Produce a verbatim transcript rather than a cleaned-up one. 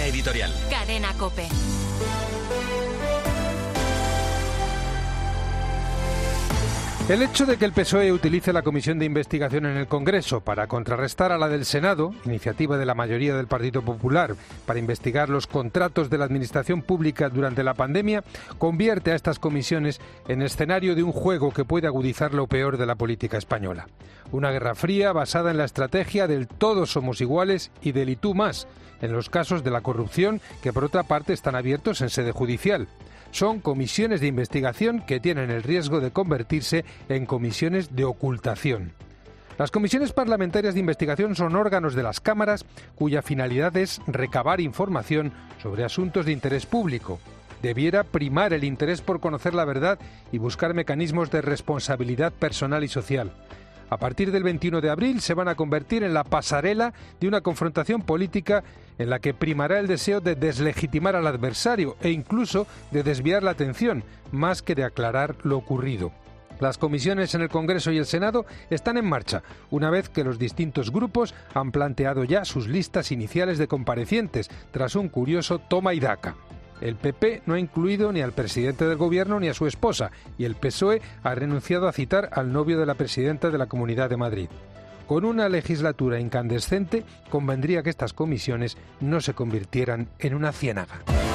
Línea editorial. Cadena COPE. El hecho de que el P S O E utilice la comisión de investigación en el Congreso para contrarrestar a la del Senado, iniciativa de la mayoría del Partido Popular, para investigar los contratos de la administración pública durante la pandemia, convierte a estas comisiones en escenario de un juego que puede agudizar lo peor de la política española. Una guerra fría basada en la estrategia del todos somos iguales y del y tú más, en los casos de la corrupción que por otra parte están abiertos en sede judicial. Son comisiones de investigación que tienen el riesgo de convertirse en comisiones de ocultación. Las comisiones parlamentarias de investigación son órganos de las cámaras cuya finalidad es recabar información sobre asuntos de interés público. Debiera primar el interés por conocer la verdad y buscar mecanismos de responsabilidad personal y social. A partir del veintiuno de abril se van a convertir en la pasarela de una confrontación política en la que primará el deseo de deslegitimar al adversario e incluso de desviar la atención, más que de aclarar lo ocurrido. Las comisiones en el Congreso y el Senado están en marcha, una vez que los distintos grupos han planteado ya sus listas iniciales de comparecientes, tras un curioso toma y daca. El P P no ha incluido ni al presidente del Gobierno ni a su esposa, y el P S O E ha renunciado a citar al novio de la presidenta de la Comunidad de Madrid. Con una legislatura incandescente, convendría que estas comisiones no se convirtieran en una ciénaga.